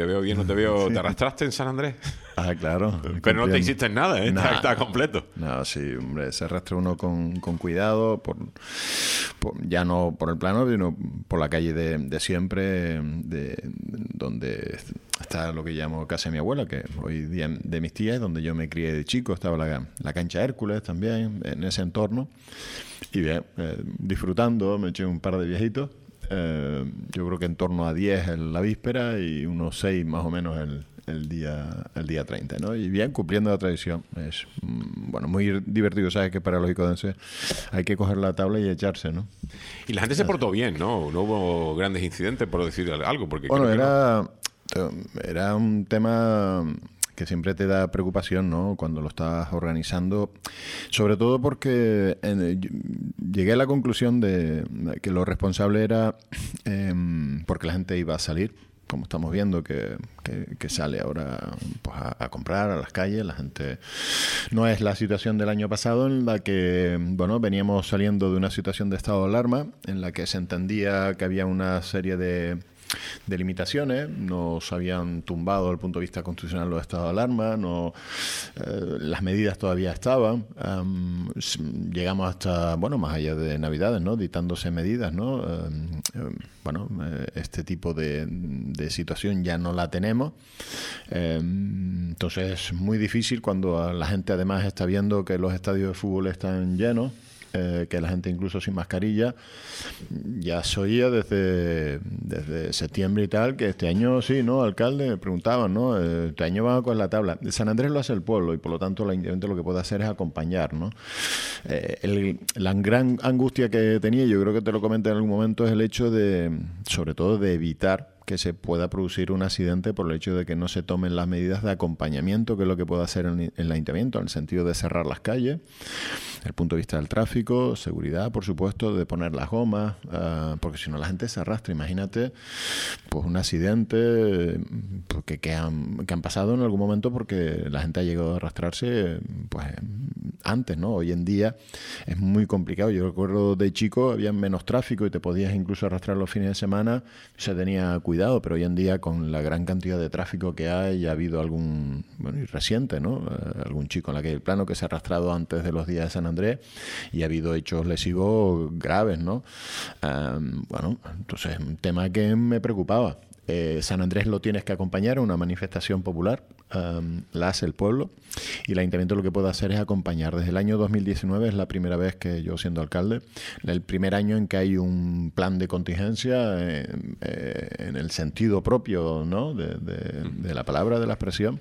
te veo bien, no te veo... ¿Te arrastraste en San Andrés? Ah, claro. Pero no te hiciste nada, ¿eh? Nah. Está completo. No, sí, hombre, se arrastra uno con cuidado, ya no por el plano, sino por la calle de siempre, donde está lo que llamo casa de mi abuela, que hoy día de mis tías, donde yo me crié de chico. Estaba la cancha Hércules también, en ese entorno. Y bien, disfrutando, me eché un par de viejitos. Yo creo que en torno a 10 en la víspera y unos 6 más o menos el día 30, ¿no? Y bien, cumpliendo la tradición. Es, bueno, muy divertido. Sabes que para los icodenses hay que coger la tabla y echarse, ¿no? Y la gente se portó bien, ¿no? No hubo grandes incidentes, por decir algo. Porque bueno, creo era un tema que siempre te da preocupación, ¿no? Cuando lo estás organizando, sobre todo porque llegué a la conclusión de que lo responsable era porque la gente iba a salir, como estamos viendo que sale ahora pues, a comprar a las calles. La gente no es la situación del año pasado, en la que bueno, veníamos saliendo de una situación de estado de alarma, en la que se entendía que había una serie de limitaciones. Nos habían tumbado desde el punto de vista constitucional los estados de alarma, las medidas todavía estaban. Llegamos hasta, bueno, más allá de Navidades, ¿no? Dictándose medidas, ¿no? Este tipo de situación ya no la tenemos. Entonces es muy difícil cuando la gente además está viendo que los estadios de fútbol están llenos, que la gente incluso sin mascarilla. Ya se oía desde septiembre y tal, que este año sí, ¿no? Alcalde, me preguntaban, ¿no? Este año van con la tabla. San Andrés lo hace el pueblo y por lo tanto el ayuntamiento lo que puede hacer es acompañar, ¿no? La gran angustia que tenía, yo creo que te lo comenté en algún momento, es el hecho de, sobre todo, de evitar que se pueda producir un accidente por el hecho de que no se tomen las medidas de acompañamiento, que es lo que puede hacer el ayuntamiento, en el sentido de cerrar las calles, desde el punto de vista del tráfico, seguridad, por supuesto, de poner las gomas, porque si no la gente se arrastra. Imagínate pues un accidente que han pasado en algún momento porque la gente ha llegado a arrastrarse pues antes, ¿no? Hoy en día es muy complicado. Yo recuerdo de chico había menos tráfico y te podías incluso arrastrar los fines de semana, se tenía cuidado, pero hoy en día con la gran cantidad de tráfico que hay, ha habido algún, bueno, y reciente, ¿no? Algún chico en la calle del Plano que se ha arrastrado antes de los días de San Andrés y ha habido hechos lesivos graves, ¿no? Bueno, entonces un tema que me preocupaba. San Andrés lo tienes que acompañar a una manifestación popular, la hace el pueblo y el ayuntamiento lo que puede hacer es acompañar. Desde el año 2019 es la primera vez que yo, siendo alcalde, el primer año en que hay un plan de contingencia en el sentido propio, ¿no? de la palabra, de la expresión,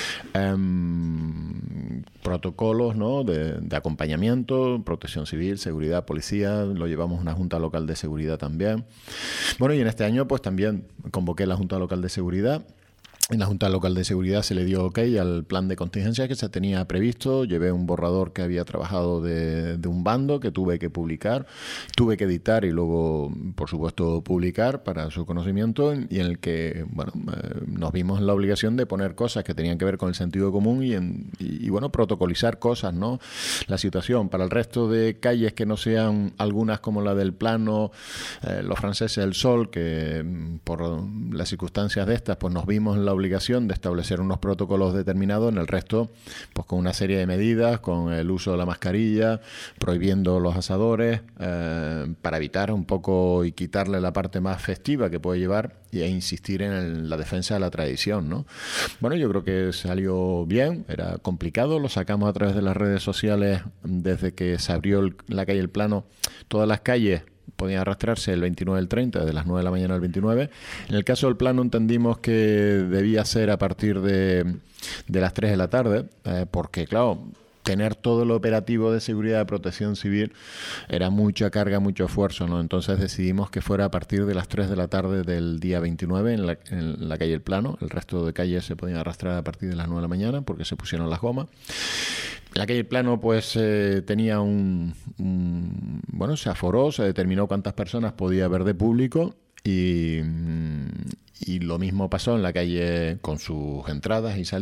protocolos, ¿no? de acompañamiento, protección civil, seguridad, policía. Lo llevamos a una junta local de seguridad también. Bueno, y en este año pues también convoqué la Junta Local de Seguridad. En la Junta Local de Seguridad se le dio ok al plan de contingencia que se tenía previsto. Llevé un borrador que había trabajado de un bando que tuve que publicar, tuve que editar y luego, por supuesto, publicar para su conocimiento, y en el que, bueno, nos vimos en la obligación de poner cosas que tenían que ver con el sentido común y bueno, protocolizar cosas, ¿no? La situación para el resto de calles que no sean algunas como la del Plano, los franceses del Sol, que por las circunstancias de estas, pues nos vimos en la obligación de establecer unos protocolos determinados. En el resto, pues con una serie de medidas, con el uso de la mascarilla, prohibiendo los asadores, para evitar un poco y quitarle la parte más festiva que puede llevar e insistir en la defensa de la tradición, ¿no? Bueno, yo creo que salió bien, era complicado, lo sacamos a través de las redes sociales desde que se abrió la calle El Plano. Todas las calles podían arrastrarse el 29 y el 30, de las 9 de la mañana al 29. En el caso del Plano entendimos que debía ser a partir de las 3 de la tarde, porque, claro, tener todo el operativo de seguridad de protección civil era mucha carga, mucho esfuerzo, ¿no? Entonces decidimos que fuera a partir de las 3 de la tarde del día 29 en la calle El Plano. El resto de calles se podían arrastrar a partir de las 9 de la mañana porque se pusieron las gomas. La calle El Plano pues tenía bueno, se aforó, se determinó cuántas personas podía haber de público y lo mismo pasó en la calle con sus entradas y salidas.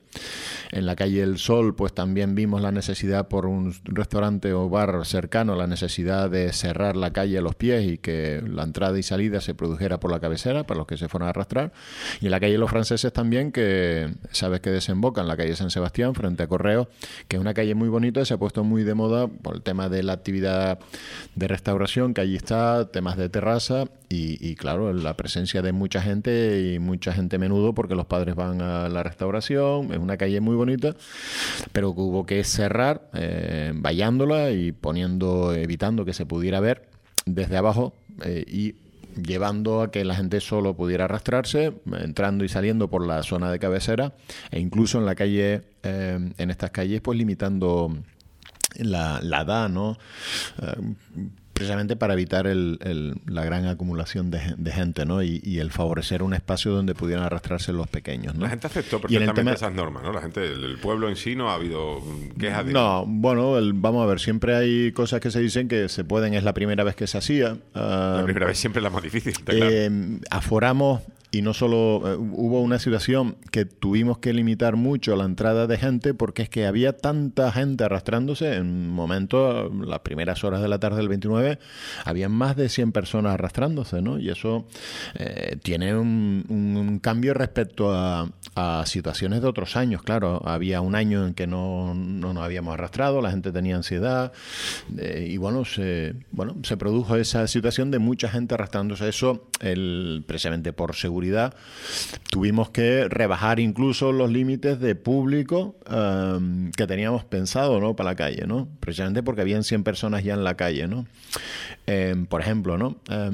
En la calle El Sol, pues también vimos la necesidad por un restaurante o bar cercano, la necesidad de cerrar la calle a los pies y que la entrada y salida se produjera por la cabecera para los que se fueran a arrastrar. Y en la calle Los Franceses también, que sabes que desemboca en la calle San Sebastián, frente a Correos, que es una calle muy bonita y se ha puesto muy de moda por el tema de la actividad de restauración que allí está, temas de terraza y claro, la presencia de mucha gente y mucha gente menudo porque los padres van a la restauración. Es una calle muy bonita, pero que hubo que cerrar vallándola y evitando que se pudiera ver desde abajo y llevando a que la gente solo pudiera arrastrarse, entrando y saliendo por la zona de cabecera e incluso en la calle, en estas calles, pues limitando la edad, ¿no? Precisamente para evitar la gran acumulación de gente, ¿no? Y el favorecer un espacio donde pudieran arrastrarse los pequeños, ¿no? La gente aceptó perfectamente esas normas, ¿no? La gente, el pueblo en sí no ha habido quejas de... No, bueno, vamos a ver, siempre hay cosas que se dicen que se pueden, es la primera vez que se hacía. La primera vez siempre es la más difícil, está claro. Aforamos. Y no solo hubo una situación que tuvimos que limitar mucho la entrada de gente porque es que había tanta gente arrastrándose. En un momento, las primeras horas de la tarde del 29, habían más de 100 personas arrastrándose, ¿no? Y eso tiene un cambio respecto a situaciones de otros años. Claro, había un año en que no nos habíamos arrastrado, la gente tenía ansiedad y se produjo esa situación de mucha gente arrastrándose. Eso, precisamente por seguridad, tuvimos que rebajar incluso los límites de público que teníamos pensado, ¿no? Para la calle, ¿no? Precisamente porque habían 100 personas ya en la calle, ¿no? Por ejemplo, ¿no?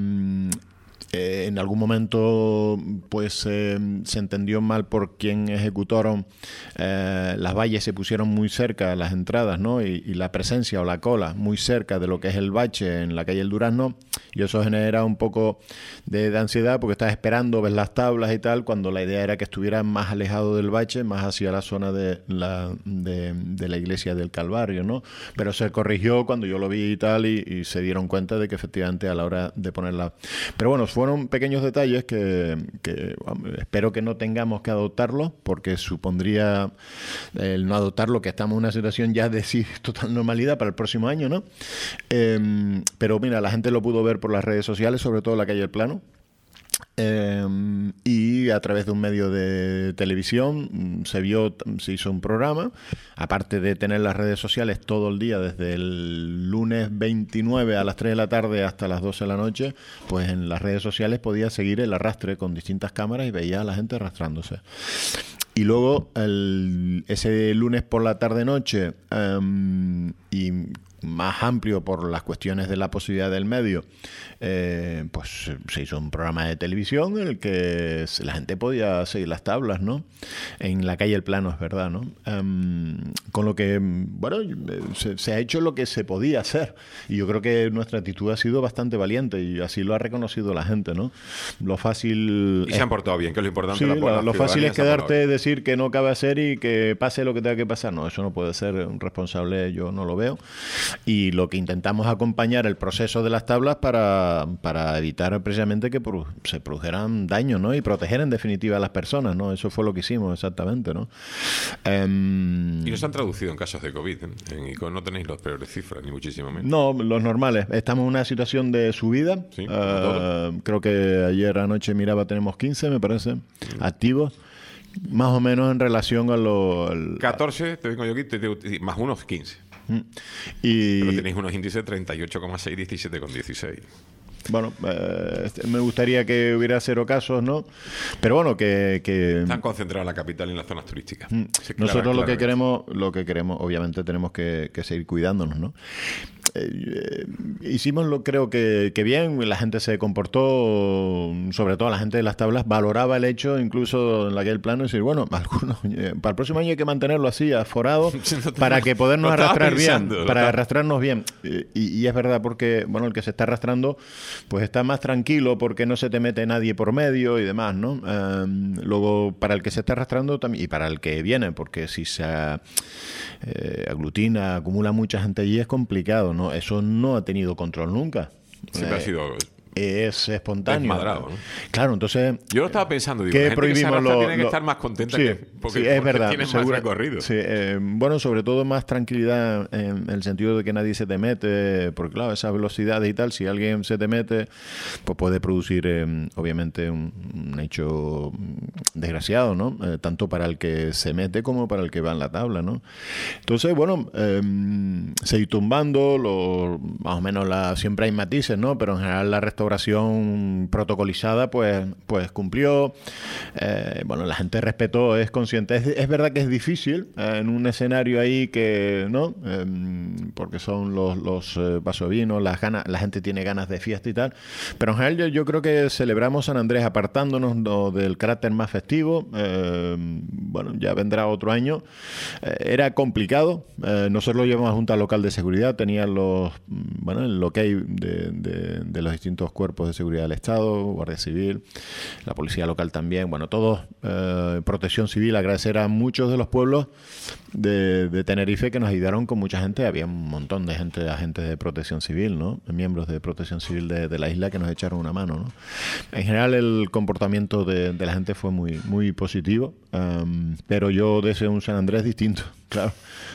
En algún momento pues se entendió mal por quien ejecutaron las vallas, se pusieron muy cerca a las entradas, ¿no? Y la presencia o la cola muy cerca de lo que es el bache en la calle El Durazno, y eso genera un poco de ansiedad porque estás esperando, ves las tablas y tal, cuando la idea era que estuvieran más alejado del bache, más hacia la zona de la iglesia del Calvario, ¿no? Pero se corrigió cuando yo lo vi y tal, y se dieron cuenta de que efectivamente a la hora de ponerla... Pero bueno, fueron pequeños detalles que espero que no tengamos que adoptarlos, porque supondría el no adoptarlo, que estamos en una situación ya de total normalidad para el próximo año, ¿no? Pero mira, la gente lo pudo ver por las redes sociales, sobre todo en la calle El Plano. Y a través de un medio de televisión se hizo un programa, aparte de tener las redes sociales todo el día, desde el lunes 29 a las 3 de la tarde hasta las 12 de la noche, pues en las redes sociales podía seguir el arrastre con distintas cámaras y veía a la gente arrastrándose. Y luego ese lunes por la tarde-noche, y más amplio por las cuestiones de la posibilidad del medio, pues se hizo un programa de televisión en el que la gente podía seguir las tablas, ¿no? En la calle El Plano, es verdad, ¿no? Con lo que, bueno, se ha hecho lo que se podía hacer, y yo creo que nuestra actitud ha sido bastante valiente y así lo ha reconocido la gente, ¿no? Lo fácil... Y se han portado bien, que es lo importante. Sí, lo fácil es quedarte, decir que no cabe hacer y que pase lo que tenga que pasar. No, eso no puede ser. Un responsable yo no lo veo. Y lo que intentamos acompañar el proceso de las tablas para evitar precisamente que se produjeran daños, ¿no? Y proteger en definitiva a las personas, ¿no? Eso fue lo que hicimos exactamente, ¿no? Y no se han traducido en casos de COVID. En ICO no tenéis las peores cifras, ni muchísimo menos. No, los normales. Estamos en una situación de subida. Sí, creo que ayer anoche miraba, tenemos 15, me parece, activos. Más o menos en relación a 14, te vengo yo aquí, más unos 15. Pero tenéis unos índices 38,6, 17,16. Bueno, me gustaría que hubiera 0 casos, ¿no? Pero bueno, que están concentrados en la capital y en las zonas turísticas. Sí, nosotros lo que queremos, obviamente tenemos que seguir cuidándonos, ¿no? Hicimos creo que bien, la gente se comportó, sobre todo la gente de las tablas, valoraba el hecho, incluso en aquel plano, y decir, bueno, algunos, para el próximo año hay que mantenerlo así, aforado, para que podernos arrastrar bien, para arrastrarnos bien. Y es verdad, porque, bueno, el que se está arrastrando, pues está más tranquilo porque no se te mete nadie por medio y demás, ¿no? Luego, para el que se está arrastrando también, y para el que viene, porque si se aglutina, acumula mucha gente allí, es complicado, ¿no? Eso no ha tenido control nunca. Siempre ha sido es espontáneo. Desmadrado, ¿no? Claro, entonces... Yo lo estaba pensando, digo, ¿qué la gente prohibimos que se arrastra tiene que estar más contenta porque es verdad, tiene más recorrido. Sí, bueno, sobre todo más tranquilidad en el sentido de que nadie se te mete, porque claro, esas velocidades y tal, si alguien se te mete, pues puede producir obviamente un hecho desgraciado, ¿no? Tanto para el que se mete como para el que va en la tabla, ¿no? Entonces, bueno, seguir tumbando, más o menos siempre hay matices, ¿no? Pero en general la restauración protocolizada pues cumplió. Bueno, la gente respetó, es consciente. Es verdad que es difícil en un escenario ahí que, ¿no? Porque son los vasos de vino, la gente tiene ganas de fiesta y tal. Pero en general yo creo que celebramos San Andrés apartándonos del carácter más festivo. Bueno, ya vendrá otro año. Era complicado. Nosotros lo llevamos a Junta Local de Seguridad, tenían el ok de los distintos cuerpos de seguridad del Estado, Guardia Civil, la Policía Local también, bueno, todos, Protección Civil, agradecer a muchos de los pueblos de Tenerife que nos ayudaron con mucha gente, había un montón de gente, agentes de Protección Civil, ¿no? Miembros de Protección Civil de la isla que nos echaron una mano, ¿no? En general el comportamiento de la gente fue muy, muy positivo, pero yo deseo un San Andrés distinto, claro.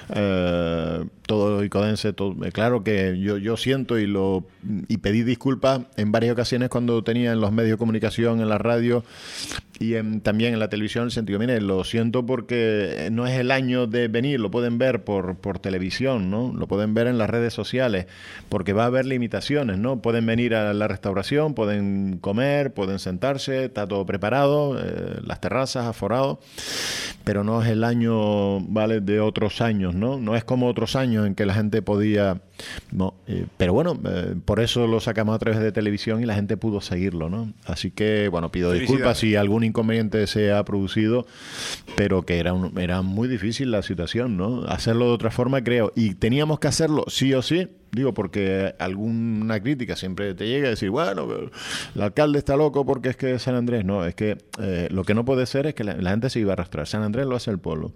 Todo icodense, claro que yo siento y pedí disculpas en varias ocasiones cuando tenía en los medios de comunicación, en la radio y también en la televisión, en el sentido, mire, lo siento porque no es el año de venir, lo pueden ver por televisión, ¿no? Lo pueden ver en las redes sociales, porque va a haber limitaciones, ¿no? Pueden venir a la restauración, pueden comer, pueden sentarse, está todo preparado, las terrazas, aforado, pero no es el año, ¿vale?, de otros años, ¿no? No es como otros años en que la gente podía... No, pero bueno, por eso lo sacamos a través de televisión y la gente pudo seguirlo, ¿no? Así que, bueno, pido disculpas si algún inconveniente se ha producido, pero que era muy difícil la situación, ¿no? Hacerlo de otra forma, creo. Y teníamos que hacerlo sí o sí, digo, porque alguna crítica siempre te llega a decir, bueno, el alcalde está loco porque es que San Andrés. No, es que lo que no puede ser es que la gente se iba a arrastrar. San Andrés lo hace el pueblo.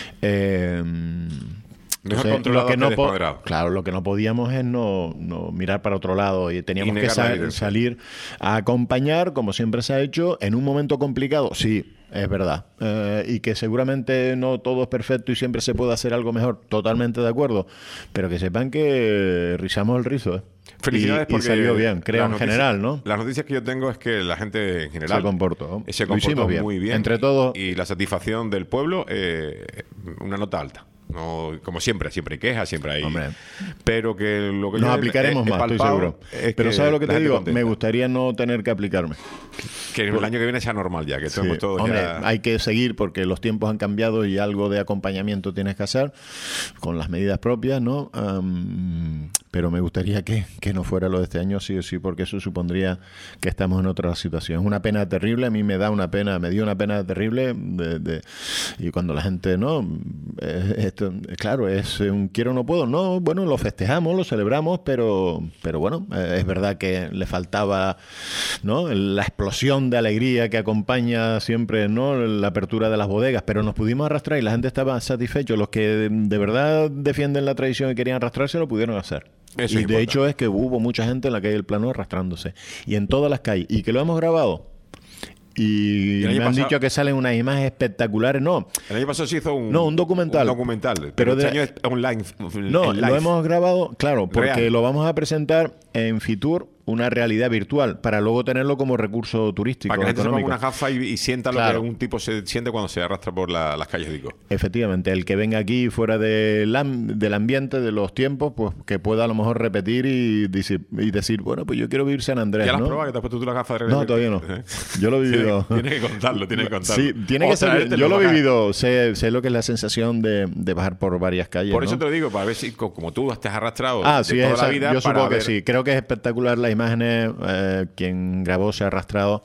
Entonces, claro, lo que no podíamos es no mirar para otro lado y teníamos que salir a acompañar, como siempre se ha hecho, en un momento complicado, sí, es verdad, y que seguramente no todo es perfecto y siempre se puede hacer algo mejor, totalmente de acuerdo, pero que sepan que rizamos el rizo, ¿eh? Felicidades porque salió bien, creo, en general, ¿no? Las noticias que yo tengo es que la gente en general se comportó bien. Muy bien. Entre todos. Y la satisfacción del pueblo, una nota alta. No, como siempre hay quejas, siempre hay... Hombre, pero que lo que nos aplicaremos más, estoy seguro. Pero ¿sabes lo que te digo? Contenta. Me gustaría no tener que aplicarme. Que el año que viene sea normal ya, que estemos todos hombre, ya... hay que seguir porque los tiempos han cambiado y algo de acompañamiento tienes que hacer con las medidas propias, ¿no? Pero me gustaría que no fuera lo de este año, sí o sí, porque eso supondría que estamos en otra situación. Es una pena terrible, a mí me dio una pena terrible y cuando la gente, ¿no? Claro, es un quiero o no puedo, no, bueno, lo festejamos, lo celebramos, pero bueno, es verdad que le faltaba, ¿no?, la explosión de alegría que acompaña siempre, ¿no?, la apertura de las bodegas, pero nos pudimos arrastrar y la gente estaba satisfecho. Los que de verdad defienden la tradición y querían arrastrarse lo pudieron hacer. Eso y de hecho es que hubo mucha gente en la calle del Plano arrastrándose y en todas las calles, y que lo hemos grabado. Y me han dicho que salen unas imágenes espectaculares. No. El año pasado se hizo un documental. Pero este año es online. No, lo hemos grabado, claro, porque real. Lo vamos a presentar en Fitur, una realidad virtual, para luego tenerlo como recurso turístico. Para que la gente se ponga económico. una gafa y sienta lo que un tipo se siente cuando se arrastra por las calles de Ico. Efectivamente, el que venga aquí fuera del ambiente, de los tiempos, pues que pueda a lo mejor repetir y decir, bueno, pues yo quiero vivir San Andrés. ¿Ya lo has ¿no? probado? ¿Que te has puesto tú la gafa de realidad? No, todavía no. Yo lo he vivido. Tienes que contarlo. Sí, tiene que ser. Yo lo he vivido, sé lo que es la sensación de bajar por varias calles. Por eso ¿no? te lo digo, para ver si, como tú te has arrastrado sí, toda la vida. Yo supongo que sí. Creo que es espectacular las imágenes. Quien grabó se ha arrastrado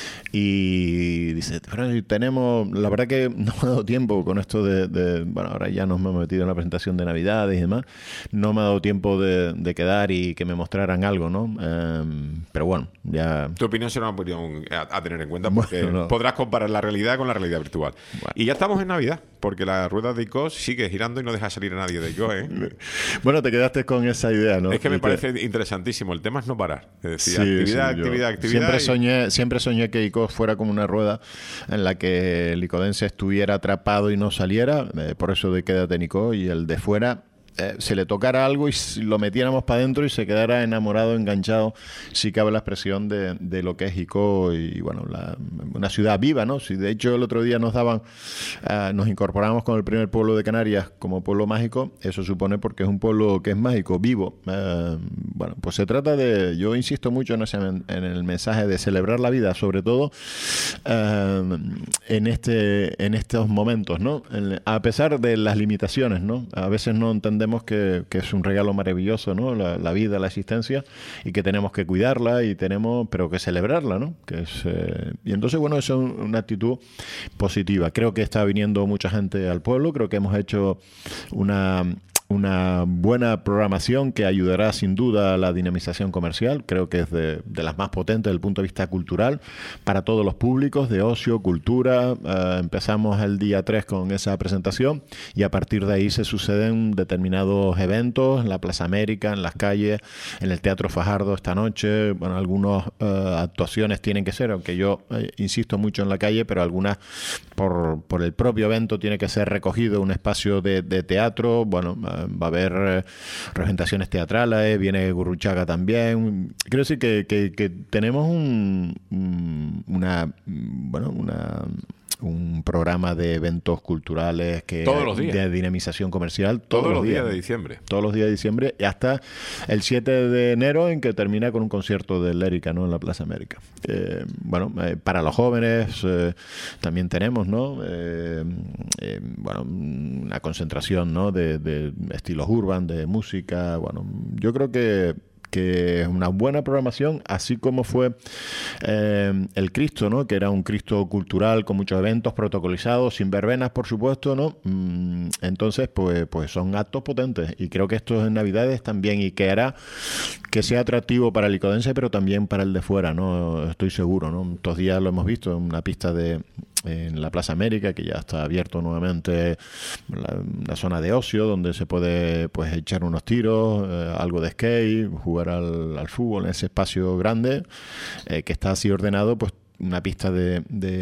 y dice, pero tenemos, la verdad que no me ha dado tiempo con esto bueno, ahora ya nos hemos metido en la presentación de Navidades y demás, no me ha dado tiempo de quedar y que me mostraran algo, ¿no? Pero bueno, ya... Tu opinión será una opinión a tener en cuenta porque podrás comparar la realidad con la realidad virtual. Bueno. Y ya estamos en Navidad. porque la rueda de ICO sigue girando y no deja salir a nadie de ICO, ¿eh? Bueno, te quedaste con esa idea, ¿no? Es que me parece interesantísimo. El tema es no parar. Es decir, Sí, actividad. Siempre soñé que ICO fuera como una rueda en la que el icodense estuviera atrapado y no saliera, por eso de quédate en ICO, y el de fuera se le tocara algo y lo metiéramos para adentro y se quedara enamorado, enganchado, si cabe la expresión de lo que es Icó y bueno, una ciudad viva, ¿no? Si de hecho el otro día nos incorporamos con el primer pueblo de Canarias como pueblo mágico, eso supone porque es un pueblo que es mágico, vivo. Bueno, pues se trata yo insisto mucho en el mensaje de celebrar la vida, sobre todo en estos momentos, ¿no? A pesar de las limitaciones, ¿no? A veces no entendemos que es un regalo maravilloso, ¿no? La vida, la existencia, y que tenemos que cuidarla pero que celebrarla, ¿no? Y entonces, bueno, eso es una actitud positiva. Creo que está viniendo mucha gente al pueblo, creo que hemos hecho una buena programación que ayudará sin duda a la dinamización comercial. Creo que es de las más potentes desde el punto de vista cultural para todos los públicos, de ocio, cultura. Empezamos el día 3 con esa presentación y a partir de ahí se suceden determinados eventos en la Plaza América, en las calles, en el Teatro Fajardo esta noche. Bueno, algunas actuaciones tienen que ser, aunque yo insisto mucho en la calle, pero algunas por el propio evento tiene que ser recogido un espacio de teatro. Bueno, va a haber representaciones teatrales, viene Gurruchaga también. Quiero decir que tenemos un programa de eventos culturales todos los días, de dinamización comercial todos los días de diciembre. Todos los días de diciembre y hasta el 7 de enero, en que termina con un concierto de Lérica, ¿no? En la Plaza América. Para los jóvenes también tenemos, ¿no? Una concentración, ¿no? de estilos urban, de música. Bueno, yo creo que es una buena programación, así como fue el Cristo, ¿no? Que era un Cristo cultural con muchos eventos protocolizados, sin verbenas, por supuesto, ¿no? Entonces, pues son actos potentes, y creo que esto en Navidades también, y que hará que sea atractivo para el icodense, pero también para el de fuera, ¿no? Estoy seguro, ¿no? Estos días lo hemos visto en una pista en la Plaza América, que ya está abierto nuevamente la zona de ocio, donde se puede pues echar unos tiros, algo de skate, jugar al fútbol en ese espacio grande, que está así ordenado, pues una pista de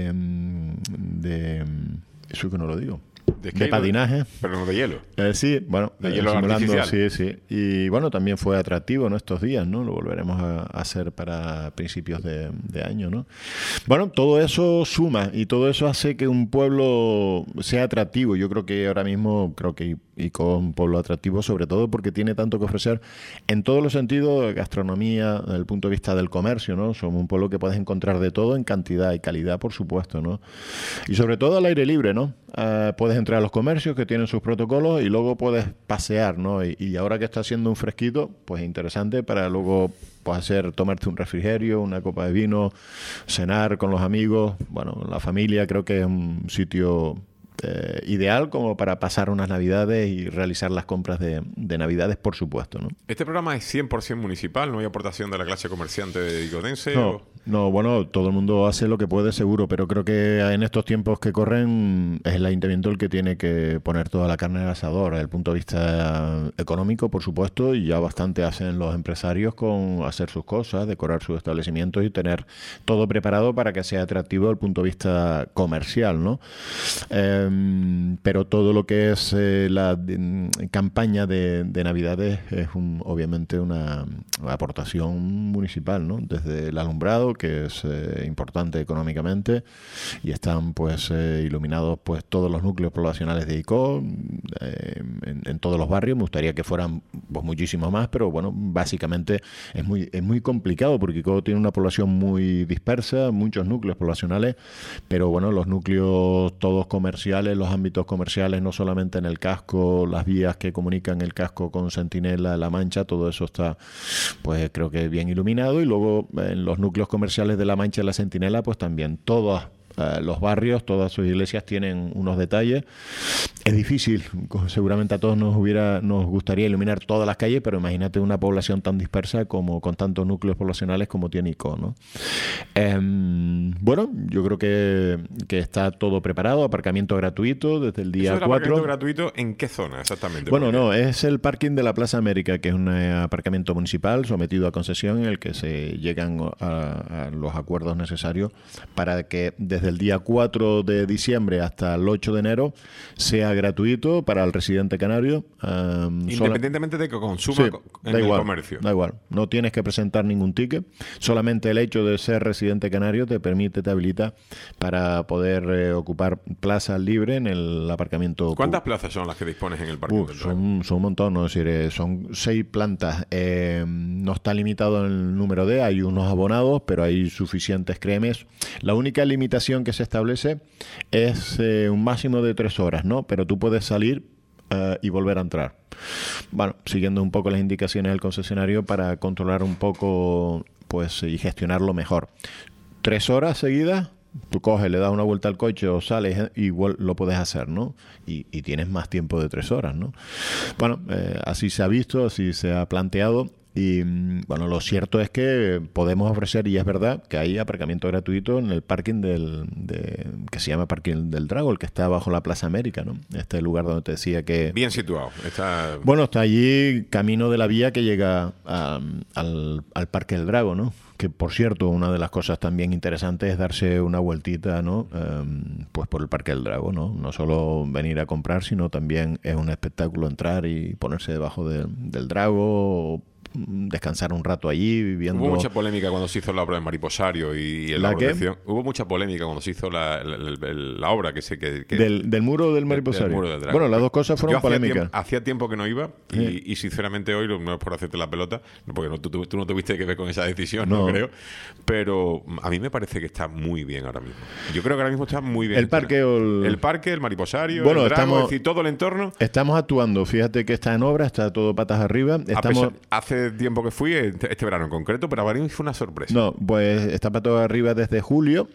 eso que no lo digo. De patinaje. Pero no de hielo. Sí, bueno, de hielo artificial. Sí. Y bueno, también fue atractivo, ¿no? Estos días, ¿no? Lo volveremos a hacer para principios de año, ¿no? Bueno, todo eso suma y todo eso hace que un pueblo sea atractivo. Yo creo que ahora mismo, Icó es un pueblo atractivo, sobre todo porque tiene tanto que ofrecer en todos los sentidos, gastronomía, desde el punto de vista del comercio, ¿no? Somos un pueblo que puedes encontrar de todo en cantidad y calidad, por supuesto, ¿no? Y sobre todo al aire libre, ¿no? Puedes entrar a los comercios que tienen sus protocolos y luego puedes pasear, ¿no? Y ahora que está haciendo un fresquito, pues interesante para luego pues tomarte un refrigerio, una copa de vino, cenar con los amigos, bueno, la familia. Creo que es un sitio ideal como para pasar unas Navidades y realizar las compras de Navidades, por supuesto, ¿no? ¿Este programa es 100% municipal? ¿No hay aportación de la clase comerciante de icodense? No, bueno, todo el mundo hace lo que puede, seguro, pero creo que en estos tiempos que corren es el ayuntamiento el que tiene que poner toda la carne en el asador, desde el punto de vista económico, por supuesto, y ya bastante hacen los empresarios con hacer sus cosas, decorar sus establecimientos y tener todo preparado para que sea atractivo desde el punto de vista comercial, ¿no? Pero todo lo que es la campaña de Navidades es obviamente una aportación municipal, ¿no? Desde el alumbrado, que es importante económicamente, y están pues iluminados pues todos los núcleos poblacionales de Icó, en todos los barrios. Me gustaría que fueran pues muchísimos más, pero bueno, básicamente es muy complicado porque Icó tiene una población muy dispersa, muchos núcleos poblacionales, pero bueno, los núcleos todos comerciales, los ámbitos comerciales, no solamente en el casco, las vías que comunican el casco con Centinela, La Mancha, todo eso está pues creo que bien iluminado, y luego en los núcleos comerciales de La Mancha y La Centinela pues también todos los barrios, todas sus iglesias tienen unos detalles Es difícil, seguramente a todos nos gustaría iluminar todas las calles, pero imagínate una población tan dispersa como con tantos núcleos poblacionales como tiene ICO, ¿no? Bueno, yo creo que está todo preparado, aparcamiento gratuito desde el día 4. ¿Aparcamiento gratuito en qué zona exactamente? Bueno, no, es el parking de la Plaza América, que es un aparcamiento municipal sometido a concesión en el que se llegan a los acuerdos necesarios para que desde el día 4 de diciembre hasta el 8 de enero sea gratuito para el residente canario. Independientemente de que consuma en el comercio. Da igual, no tienes que presentar ningún ticket, solamente el hecho de ser residente canario te habilita para poder ocupar plazas libres en el aparcamiento. ¿Cuántas plazas son las que dispones en el parque? Son un montón, ¿no? Es decir, son 6 plantas. No está limitado el número hay unos abonados, pero hay suficientes, créeme. La única limitación que se establece es un máximo de 3 horas, ¿no? Pero tú puedes salir y volver a entrar. Bueno, siguiendo un poco las indicaciones del concesionario para controlar un poco, pues, y gestionarlo mejor. 3 horas seguidas, tú coges, le das una vuelta al coche o sales y lo puedes hacer, ¿no? Y tienes más tiempo de 3 horas, ¿no? Bueno, así se ha visto, así se ha planteado. Y bueno, lo cierto es que podemos ofrecer, y es verdad, que hay aparcamiento gratuito en el parking que se llama Parking del Drago, el que está bajo la Plaza América, ¿no? Este lugar donde te decía que... Bien situado. Bueno, está allí, camino de la vía que llega al Parque del Drago, ¿no? Que, por cierto, una de las cosas también interesantes es darse una vueltita, ¿no? Pues por el Parque del Drago, ¿no? No solo venir a comprar, sino también es un espectáculo entrar y ponerse debajo del Drago, descansar un rato allí viviendo. Hubo mucha polémica cuando se hizo la obra del Mariposario y la protección. Hubo mucha polémica cuando se hizo la obra del muro del Mariposario. Del muro del bueno, las dos cosas fueron polémicas. Hacía tiempo que no iba y sinceramente hoy, no es por hacerte la pelota, porque tú no tuviste que ver con esa decisión, no creo, pero a mí me parece que está muy bien ahora mismo. Yo creo que ahora mismo está muy bien. El parque, el Mariposario, el Drago, es decir, todo el entorno. Estamos actuando, fíjate que está en obra, está todo patas arriba. Hace tiempo que fui, este verano en concreto, pero para mí fue una sorpresa. No, pues está patas arriba desde julio.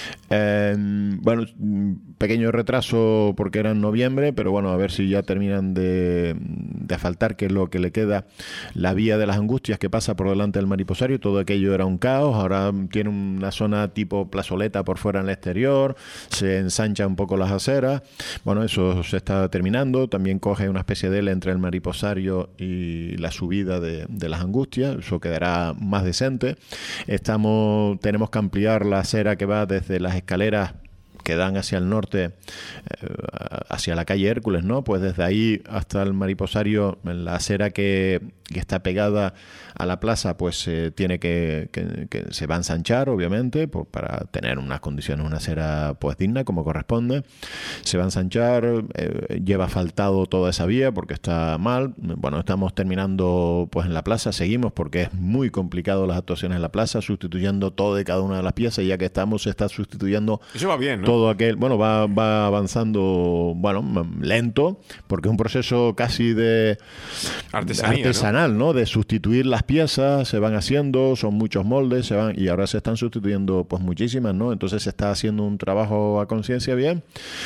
Bueno, pequeño retraso porque era en noviembre, pero bueno, a ver si ya terminan de asfaltar, que es lo que le queda, la vía de las Angustias que pasa por delante del Mariposario. Todo aquello era un caos, ahora tiene una zona tipo plazoleta por fuera en el exterior, se ensancha un poco las aceras. Bueno, eso se está terminando, también coge una especie de L entre el Mariposario y la subida de las Angustias, eso quedará más decente. Tenemos que ampliar la acera que va desde las escaleras que dan hacia el norte, hacia la calle Hércules, ¿no? Pues desde ahí hasta el Mariposario, la acera que está pegada a la plaza, pues tiene que se va a ensanchar, obviamente, para tener unas condiciones, una acera pues digna, como corresponde. Se va a ensanchar, lleva asfaltado toda esa vía porque está mal. Bueno, estamos terminando pues en la plaza, seguimos porque es muy complicado las actuaciones en la plaza, sustituyendo todo y cada una de las piezas, ya que se está sustituyendo. Eso va bien, ¿no? Todo aquel, bueno, va avanzando, bueno, lento, porque es un proceso casi de artesanal, ¿no? De sustituir las piezas, se van haciendo, son muchos moldes, y ahora se están sustituyendo pues muchísimas, ¿no? Entonces se está haciendo un trabajo a conciencia bien.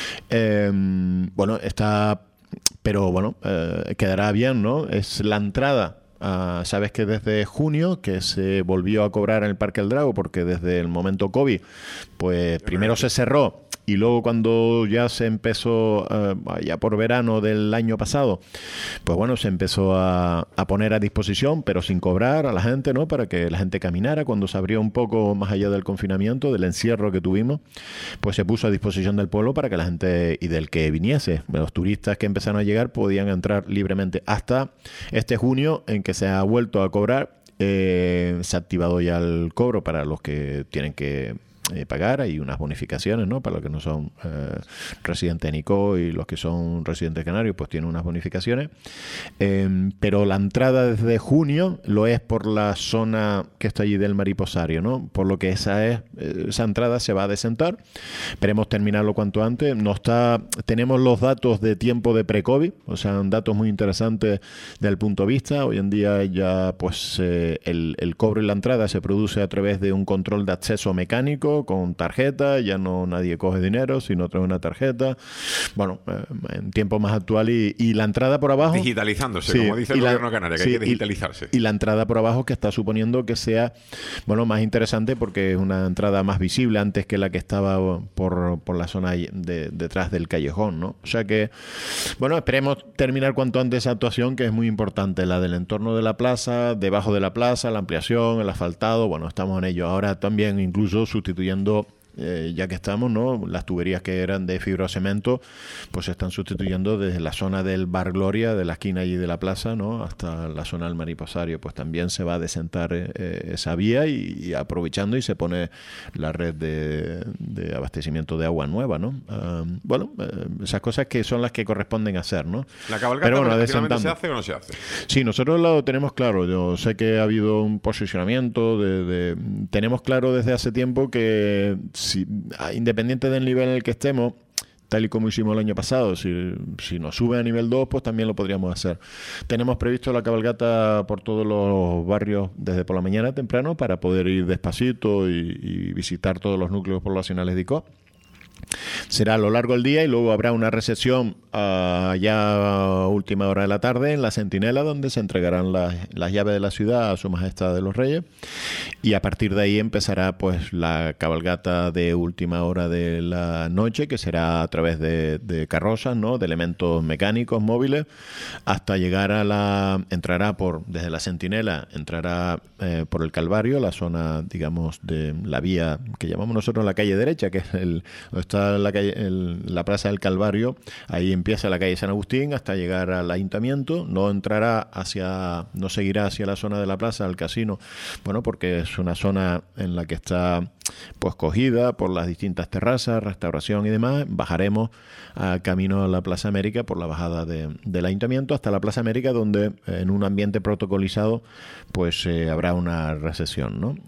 Bueno, pero bueno, quedará bien, ¿no? Es la entrada. Sabes que desde junio que se volvió a cobrar en el Parque del Drago, porque desde el momento COVID, pues primero se cerró y luego cuando ya se empezó, ya por verano del año pasado, pues bueno, se empezó a poner a disposición, pero sin cobrar a la gente, ¿no? Para que la gente caminara. Cuando se abrió un poco más allá del confinamiento, del encierro que tuvimos, pues se puso a disposición del pueblo para que la gente, y del que viniese, los turistas que empezaron a llegar, podían entrar libremente hasta este junio, en que se ha vuelto a cobrar. Se ha activado ya el cobro para los que tienen que pagar. Hay unas bonificaciones, ¿no? Para los que no son residentes en ICO, y los que son residentes canarios pues tienen unas bonificaciones, pero la entrada desde junio lo es por la zona que está allí del Mariposario, ¿no? Por lo que esa entrada se va a desentar. Esperemos terminarlo cuanto antes. Tenemos los datos de tiempo de pre-COVID, o sea, datos muy interesantes del punto de vista. Hoy en día ya pues el cobro y la entrada se produce a través de un control de acceso mecánico dinero con tarjeta, ya no nadie coge dinero, sino trae una tarjeta. Bueno, en tiempo más actual y la entrada por abajo... Digitalizándose, sí, como dice el gobierno canario, que hay que digitalizarse. Y la entrada por abajo que está suponiendo que sea, bueno, más interesante porque es una entrada más visible antes que la que estaba por la zona detrás del callejón, ¿no? O sea que, bueno, esperemos terminar cuanto antes esa actuación, que es muy importante, la del entorno de la plaza, debajo de la plaza, la ampliación, el asfaltado, bueno, estamos en ello. Ahora también incluso sustituyendo, ya que estamos, ¿no? Las tuberías que eran de fibrocemento, pues se están sustituyendo desde la zona del Bar Gloria, de la esquina allí de la plaza, ¿no? Hasta la zona del Mariposario, pues también se va a desentar esa vía y aprovechando y se pone la red de abastecimiento de agua nueva, ¿no? Bueno, esas cosas que son las que corresponden hacer, ¿no? ¿La cabalgata finalmente se hace o no se hace? Sí, nosotros lo tenemos claro. Yo sé que ha habido un posicionamiento tenemos claro desde hace tiempo que independiente del nivel en el que estemos, tal y como hicimos el año pasado, si nos sube a nivel 2, pues también lo podríamos hacer. Tenemos previsto la cabalgata por todos los barrios desde por la mañana temprano para poder ir despacito y visitar todos los núcleos poblacionales de ICO. Será a lo largo del día y luego habrá una recepción ya a última hora de la tarde en la Centinela, donde se entregarán las llaves de la ciudad a Su Majestad de los Reyes, y a partir de ahí empezará pues la cabalgata de última hora de la noche, que será a través de carrozas, ¿no? De elementos mecánicos móviles, hasta llegar entrará desde la Centinela, entrará por el Calvario, la zona, digamos, de la vía que llamamos nosotros la calle derecha, que es donde está la Plaza del Calvario. Ahí empieza la calle San Agustín hasta llegar al Ayuntamiento. No seguirá hacia la zona de la plaza, al casino, bueno, porque es una zona en la que está pues cogida por las distintas terrazas, restauración y demás. Bajaremos a camino a la Plaza América por la bajada del Ayuntamiento hasta la Plaza América, donde en un ambiente protocolizado pues habrá una recepción, ¿no?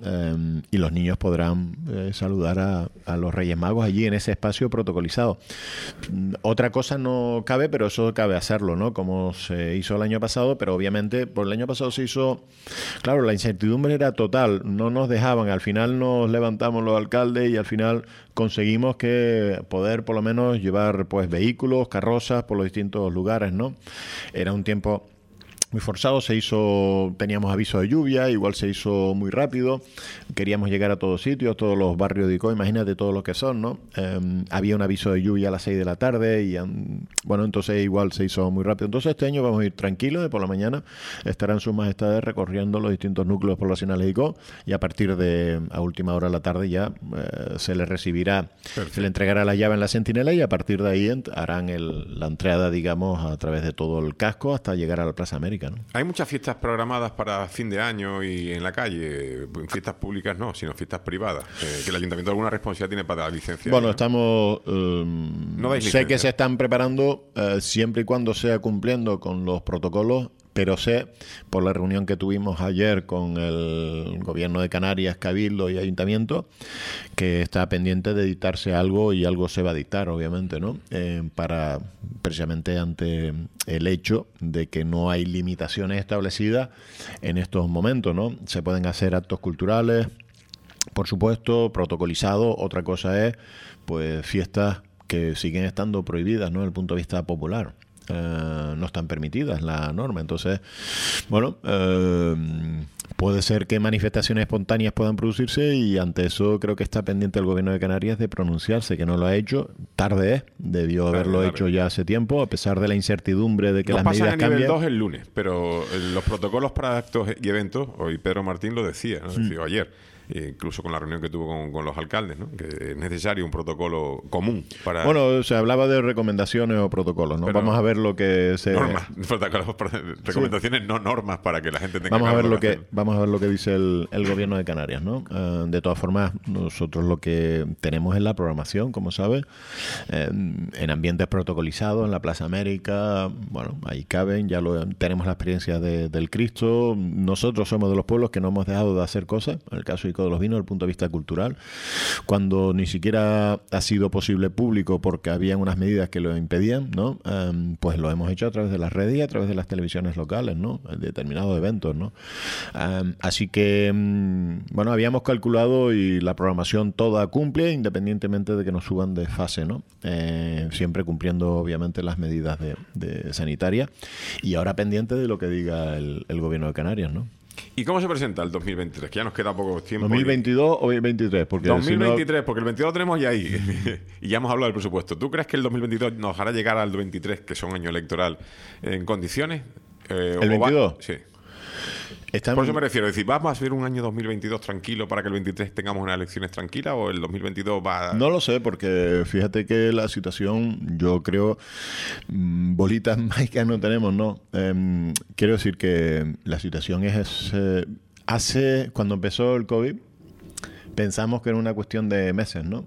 Y los niños podrán saludar a los Reyes Magos allí en ese espacio protocolizado. Otra cosa no cabe, pero eso cabe hacerlo, ¿no? Como se hizo el año pasado, pero obviamente por el año pasado se hizo, claro, la incertidumbre era total, no nos dejaban, al final nos levantamos los alcaldes y al final conseguimos que poder por lo menos llevar pues vehículos, carrozas por los distintos lugares, ¿no? Era un tiempo muy forzado, teníamos aviso de lluvia, igual se hizo muy rápido, queríamos llegar a todos sitios, todos los barrios de ICO, imagínate todos los que son, ¿no? Había un aviso de lluvia a las 6 de la tarde y bueno, entonces igual se hizo muy rápido. Entonces este año vamos a ir tranquilos, de por la mañana estarán sus majestades recorriendo los distintos núcleos poblacionales de ICO y a partir a última hora de la tarde ya se les recibirá, perfecto, se le entregará la llave en la Centinela y a partir de ahí harán la entrada, digamos, a través de todo el casco hasta llegar a la Plaza América, ¿no? Hay muchas fiestas programadas para fin de año y en la calle, fiestas públicas no, sino fiestas privadas, que el ayuntamiento alguna responsabilidad tiene para dar licencia. Bueno, ¿no? Estamos... no dais sé licencia. Que se están preparando siempre y cuando sea cumpliendo con los protocolos, pero sé, por la reunión que tuvimos ayer con el Gobierno de Canarias, Cabildo y Ayuntamiento, que está pendiente de dictarse algo y algo se va a dictar, obviamente, ¿no? Para precisamente ante el hecho de que no hay limitaciones establecidas en estos momentos, ¿no? Se pueden hacer actos culturales, por supuesto, protocolizados. Otra cosa es, pues, fiestas que siguen estando prohibidas, ¿no? Desde el punto de vista popular. No están permitidas la norma. Entonces, bueno, puede ser que manifestaciones espontáneas puedan producirse y ante eso creo que está pendiente el Gobierno de Canarias de pronunciarse, que no lo ha hecho. Tarde es, debió haberlo hecho ya hace tiempo, a pesar de la incertidumbre de que las medidas cambien. Nos pasan a nivel 2 el lunes, pero los protocolos para actos y eventos, hoy Pedro Martín lo decía, ¿no? Decía ayer. Incluso con la reunión que tuvo con los alcaldes, ¿no? Que es necesario un protocolo común para... Bueno, se hablaba de recomendaciones o protocolos, ¿no? Pero vamos a ver lo que se... Normas, recomendaciones, sí, no normas para que la gente tenga... Vamos a ver lo que dice el Gobierno de Canarias, ¿no? De todas formas, nosotros lo que tenemos es la programación, como sabes, en ambientes protocolizados, en la Plaza América, bueno, ahí caben, tenemos la experiencia del Cristo. Nosotros somos de los pueblos que no hemos dejado de hacer cosas, en el caso de gastronómico de los vinos, desde el punto de vista cultural, cuando ni siquiera ha sido posible público porque habían unas medidas que lo impedían, ¿no? Pues lo hemos hecho a través de las redes y a través de las televisiones locales, ¿no? Determinados eventos, ¿no? Así que, bueno, habíamos calculado y la programación toda cumple, independientemente de que nos suban de fase, ¿no? Siempre cumpliendo, obviamente, las medidas de sanitaria, y ahora pendiente de lo que diga el gobierno de Canarias, ¿no? ¿Y cómo se presenta el 2023? Que ya nos queda poco tiempo. ¿2022 o 2023? Porque 2023, porque el 22 lo tenemos ya ahí. Y ya hemos hablado del presupuesto. ¿Tú crees que el 2022 nos hará llegar al 23, que es un año electoral, en condiciones? ¿El 22? Sí. Por eso me refiero, es decir, ¿vamos a hacer un año 2022 tranquilo para que el 23 tengamos unas elecciones tranquilas, o el 2022 va...? No lo sé, porque fíjate que la situación, yo creo, bolitas mágicas no tenemos, ¿no? Quiero decir que la situación es... cuando empezó el COVID, pensamos que era una cuestión de meses, ¿no?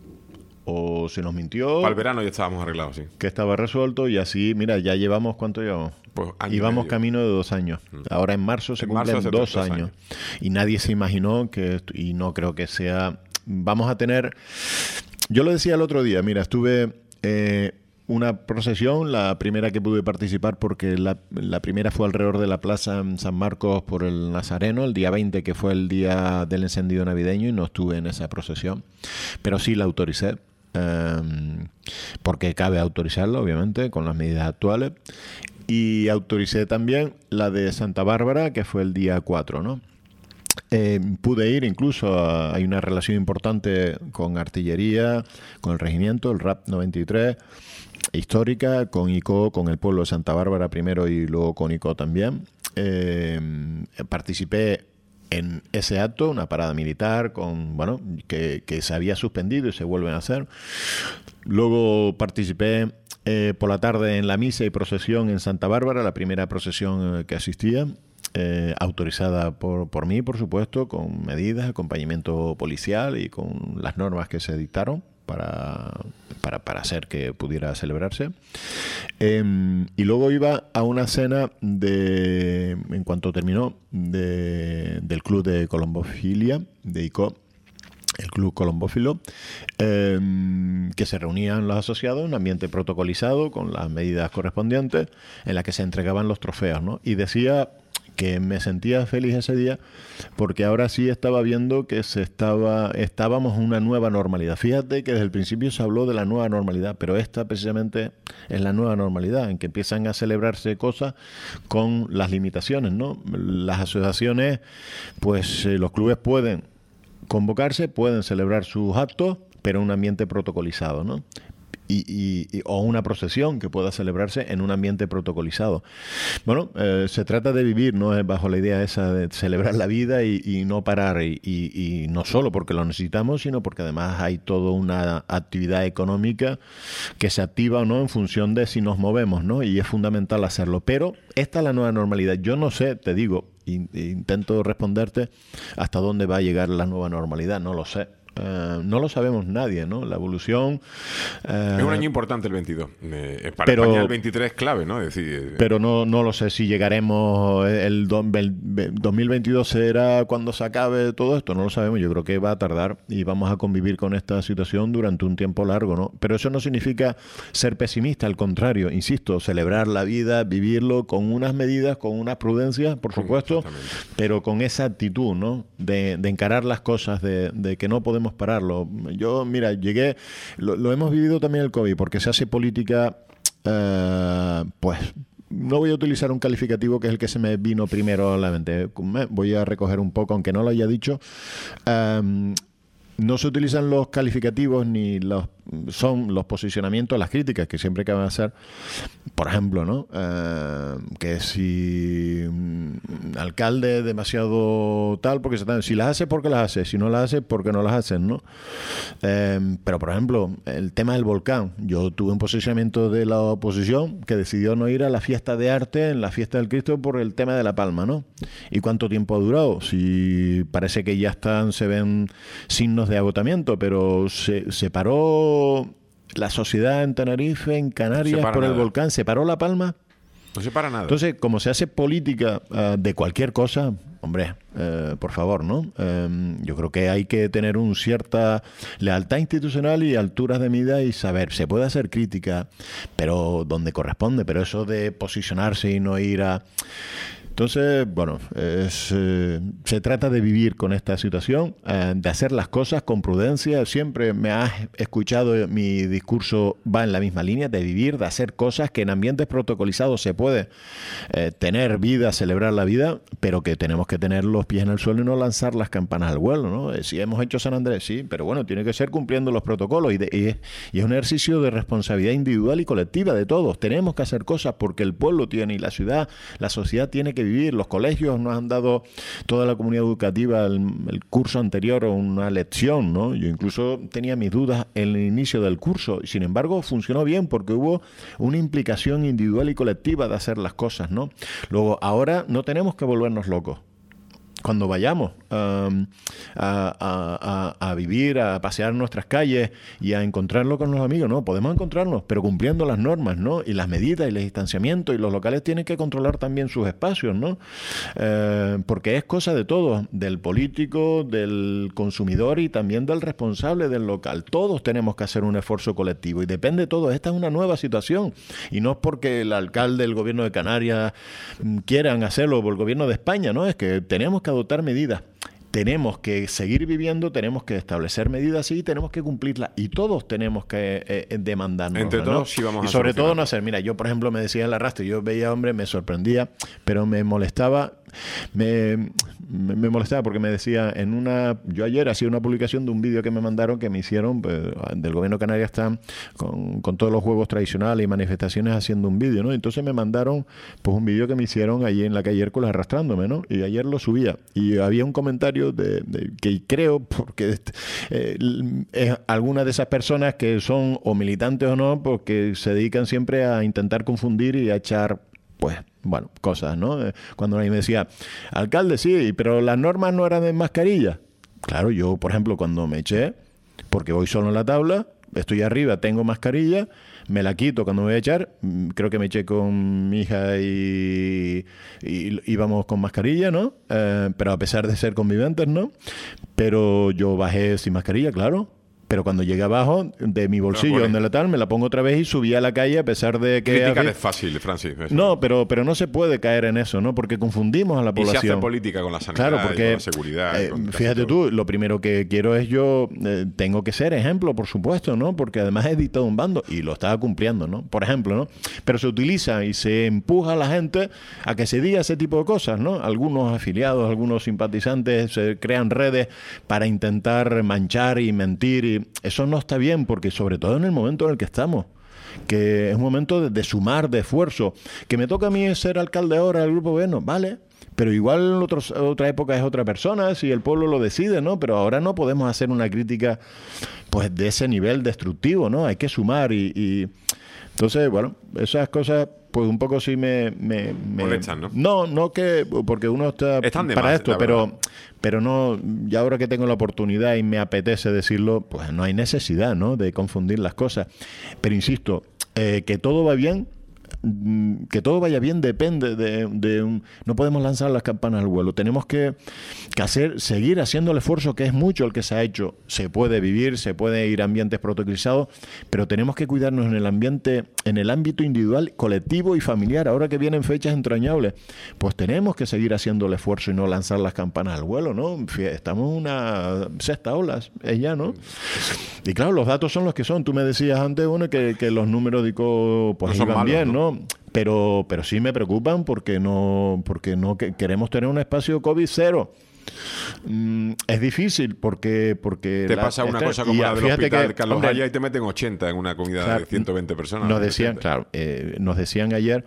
O se nos mintió... Para el verano ya estábamos arreglados, sí. Que estaba resuelto, y así, mira, ya llevamos... ¿Cuánto llevamos? Pues íbamos camino de 2 años. Ahora en marzo se cumplen 2 años. Y nadie se imaginó que... Y no creo que sea... Vamos a tener... Yo lo decía el otro día, mira, estuve... una procesión, la primera que pude participar, porque la primera fue alrededor de la Plaza en San Marcos por el Nazareno, el día 20, que fue el día del encendido navideño, y no estuve en esa procesión. Pero sí la autoricé. Porque cabe autorizarlo, obviamente, con las medidas actuales, y autoricé también la de Santa Bárbara, que fue el día 4, ¿no? Pude ir, incluso hay una relación importante con artillería, con el regimiento, el RAP 93, histórica, con ICO, con el pueblo de Santa Bárbara primero y luego con ICO también. Participé en ese acto, una parada militar con, bueno, que se había suspendido y se vuelven a hacer. Luego participé por la tarde en la misa y procesión en Santa Bárbara, la primera procesión que asistía, autorizada por mí, por supuesto, con medidas, acompañamiento policial y con las normas que se dictaron para hacer que pudiera celebrarse. Y luego iba a una cena en cuanto terminó, del Club de Colombofilia, de ICO, el Club Colombófilo, que se reunían los asociados en un ambiente protocolizado con las medidas correspondientes, en la que se entregaban los trofeos, ¿no? Y decía que me sentía feliz ese día porque ahora sí estaba viendo que estábamos en una nueva normalidad. Fíjate que desde el principio se habló de la nueva normalidad, pero esta precisamente es la nueva normalidad, en que empiezan a celebrarse cosas con las limitaciones, ¿no? Las asociaciones, pues los clubes pueden convocarse, pueden celebrar sus actos, pero en un ambiente protocolizado, ¿no? O una procesión que pueda celebrarse en un ambiente protocolizado. Bueno, se trata de vivir, ¿no? Bajo la idea esa de celebrar la vida y no parar, y no solo porque lo necesitamos, sino porque además hay toda una actividad económica que se activa o no en función de si nos movemos, ¿no? Y es fundamental hacerlo. Pero esta es la nueva normalidad. Yo no sé, te digo, intento responderte hasta dónde va a llegar la nueva normalidad, no lo sé. No lo sabemos nadie, ¿no? La evolución... es un año importante el 22. Para España el 23 es clave, ¿no? Es decir, pero no lo sé si llegaremos... El 2022 será cuando se acabe todo esto, no lo sabemos. Yo creo que va a tardar y vamos a convivir con esta situación durante un tiempo largo, ¿no? Pero eso no significa ser pesimista, al contrario, insisto, celebrar la vida, vivirlo con unas medidas, con unas prudencias, por supuesto, pero con esa actitud, ¿no? De encarar las cosas, de que no podemos pararlo. Yo, mira, llegué, lo hemos vivido también el COVID, porque se hace política, pues no voy a utilizar un calificativo que es el que se me vino primero a la mente. Voy a recoger un poco, aunque no lo haya dicho. No se utilizan los calificativos ni son los posicionamientos, las críticas que siempre caben hacer. Por ejemplo, ¿no? Que si alcalde demasiado tal, porque si las hace, ¿por qué las hace? Si no las hace, ¿por qué no las hacen, no? Pero, por ejemplo, el tema del volcán. Yo tuve un posicionamiento de la oposición que decidió no ir a la fiesta de arte, en la fiesta del Cristo, por el tema de La Palma, ¿no? ¿Y cuánto tiempo ha durado? Si parece que ya se ven signos de agotamiento, pero se paró la sociedad en Tenerife, en Canarias, por el volcán, ¿se paró La Palma? No se para nada. Entonces, como se hace política de cualquier cosa, hombre, por favor, ¿no? Yo creo que hay que tener una cierta lealtad institucional y alturas de mira y saber, se puede hacer crítica, pero donde corresponde, pero eso de posicionarse y no ir a... Entonces, bueno, se trata de vivir con esta situación, de hacer las cosas con prudencia. Siempre me has escuchado, mi discurso va en la misma línea, de vivir, de hacer cosas que en ambientes protocolizados se puede tener vida, celebrar la vida, pero que tenemos que tener los pies en el suelo y no lanzar las campanas al vuelo, ¿no? Si hemos hecho San Andrés, sí, pero bueno, tiene que ser cumpliendo los protocolos y es un ejercicio de responsabilidad individual y colectiva de todos. Tenemos que hacer cosas porque el pueblo tiene y la ciudad, la sociedad tiene que vivir. Los colegios nos han dado, toda la comunidad educativa, el curso anterior, una lección, ¿no? Yo incluso tenía mis dudas en el inicio del curso, y sin embargo funcionó bien porque hubo una implicación individual y colectiva de hacer las cosas, ¿no? Luego, ahora no tenemos que volvernos locos. Cuando vayamos a vivir, a pasear nuestras calles y a encontrarlo con los amigos, no, podemos encontrarnos, pero cumpliendo las normas, ¿no? Y las medidas y el distanciamiento, y los locales tienen que controlar también sus espacios, ¿no? Porque es cosa de todos, del político, del consumidor y también del responsable del local. Todos tenemos que hacer un esfuerzo colectivo y depende de todo. Esta es una nueva situación y no es porque el alcalde, el gobierno de Canarias quieran hacerlo, o el gobierno de España, ¿no? Es que tenemos que adoptar medidas. Tenemos que seguir viviendo, tenemos que establecer medidas y tenemos que cumplirlas. Y todos tenemos que demandarnos. Entre todos, ¿no? Sí vamos a y sobre todo no hacer. Mira, yo por ejemplo me decía en el arrastre, yo veía, hombre, me sorprendía, pero me molestaba. Me molestaba porque me decía yo ayer hacía una publicación de un vídeo que me mandaron, que me hicieron, pues, del gobierno de Canarias, están con todos los juegos tradicionales y manifestaciones haciendo un vídeo, ¿no? Entonces me mandaron pues un vídeo que me hicieron allí en la calle Hércules arrastrándome, ¿no? Y ayer lo subía y había un comentario que creo, porque es alguna de esas personas que son o militantes o no, porque se dedican siempre a intentar confundir y a echar, pues, bueno, cosas, ¿no? Cuando alguien me decía, alcalde, sí, pero las normas no eran de mascarilla. Claro, yo, por ejemplo, cuando me eché, porque voy solo en la tabla, estoy arriba, tengo mascarilla, me la quito cuando me voy a echar, creo que me eché con mi hija y íbamos con mascarilla, ¿no? Pero a pesar de ser conviventes, ¿no? Pero yo bajé sin mascarilla, claro. Pero cuando llegué abajo, de mi bolsillo, donde la tal, me la pongo otra vez y subí a la calle a pesar de que... Criticar es fácil, Francis. Eso. No, pero no se puede caer en eso, ¿no? Porque confundimos a la población. Y se hace política con la sanidad, claro, porque, con la seguridad. Fíjate tú, lo primero que quiero es tengo que ser ejemplo, por supuesto, ¿no? Porque además he dictado un bando y lo estaba cumpliendo, ¿no? Por ejemplo, ¿no? Pero se utiliza y se empuja a la gente a que se diga ese tipo de cosas, ¿no? Algunos afiliados, algunos simpatizantes se crean redes para intentar manchar y mentir, y eso no está bien, porque sobre todo en el momento en el que estamos, que es un momento de sumar, de esfuerzo. Que me toca a mí ser alcalde ahora del grupo gobierno, vale, pero igual en otra época es otra persona, si el pueblo lo decide, ¿no? Pero ahora no podemos hacer una crítica pues de ese nivel destructivo, ¿no? Hay que sumar y entonces, bueno, esas cosas pues un poco sí me molestan, ¿no? No que porque uno está para más, esto, pero no, ya ahora que tengo la oportunidad y me apetece decirlo, pues no hay necesidad, ¿no? De confundir las cosas. Pero insisto, que todo va bien, que todo vaya bien depende no podemos lanzar las campanas al vuelo. Tenemos que seguir haciendo el esfuerzo, que es mucho el que se ha hecho. Se puede vivir, se puede ir a ambientes protocolizados, pero tenemos que cuidarnos en el ámbito individual, colectivo y familiar. Ahora que vienen fechas entrañables, pues tenemos que seguir haciendo el esfuerzo y no lanzar las campanas al vuelo, ¿no? Estamos en una sexta ola, es ya, ¿no? Y claro, los datos son los que son. Tú me decías antes, bueno, que los números pues no iban malos, bien, ¿no? Pero sí me preocupan porque no queremos tener un espacio COVID cero. Es difícil porque te pasa una cosa como la del hospital Carlos Haya y te meten 80 en una comunidad de 120 personas. Nos decían ayer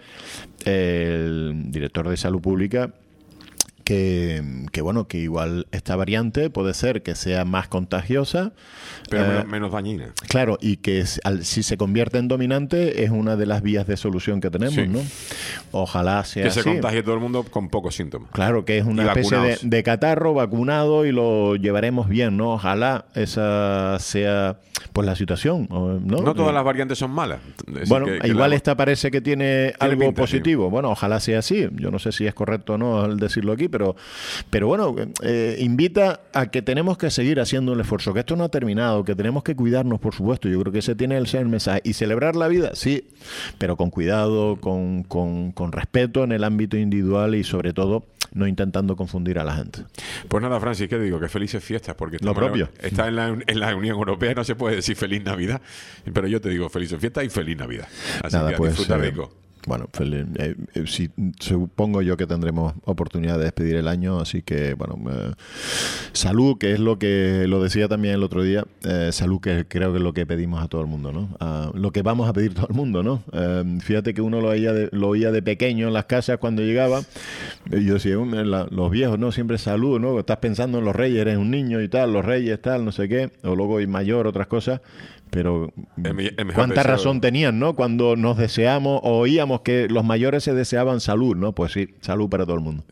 el director de Salud Pública que bueno, que igual esta variante puede ser que sea más contagiosa, pero menos dañina. Claro, y que si se convierte en dominante es una de las vías de solución que tenemos, sí, ¿no? Ojalá sea así. Que se contagie todo el mundo con pocos síntomas. Claro, que es una especie de catarro vacunado y lo llevaremos bien, ¿no? Ojalá esa sea pues la situación, ¿no? No todas las variantes son malas. Bueno, igual esta parece que tiene algo positivo. Bueno, ojalá sea así. Yo no sé si es correcto o no el decirlo aquí, pero bueno, invita a que tenemos que seguir haciendo el esfuerzo, que esto no ha terminado, que tenemos que cuidarnos, por supuesto. Yo creo que ese tiene el mensaje. Y celebrar la vida, sí, pero con cuidado, con respeto en el ámbito individual y sobre todo no intentando confundir a la gente. Pues nada, Francis, ¿qué digo? Que felices fiestas, porque lo propio. Está en la Unión Europea y no se puede decir feliz Navidad, pero yo te digo felices fiestas y feliz Navidad. Así nada, que pues, disfruta rico. Bueno, supongo yo que tendremos oportunidad de despedir el año, así que, bueno, salud, que es lo que lo decía también el otro día, salud, que creo que es lo que pedimos a todo el mundo, ¿no? Lo que vamos a pedir todo el mundo, ¿no? Fíjate que uno lo oía de pequeño en las casas cuando llegaba, y yo decía, los viejos, ¿no? Siempre salud, ¿no? Estás pensando en los reyes, eres un niño y tal, los reyes, tal, no sé qué, o luego y mayor, otras cosas. Pero cuánta razón tenían, ¿no? Cuando nos deseamos o oíamos que los mayores se deseaban salud, ¿no? Pues sí, salud para todo el mundo.